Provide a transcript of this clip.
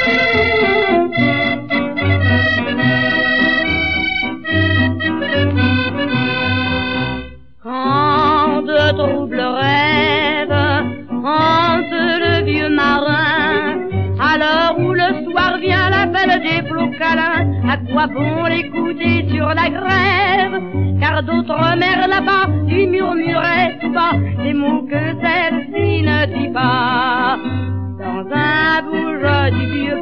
Quand de troubles rêves hantent le vieux marin, à l'heure où le soir vient l'appel des flots câlins, à quoi bon l'écouter sur la grève? Car d'autres mers là-bas lui murmuraient tout bas des mots que celle-ci ne dit pas. Dans un bouge du vieux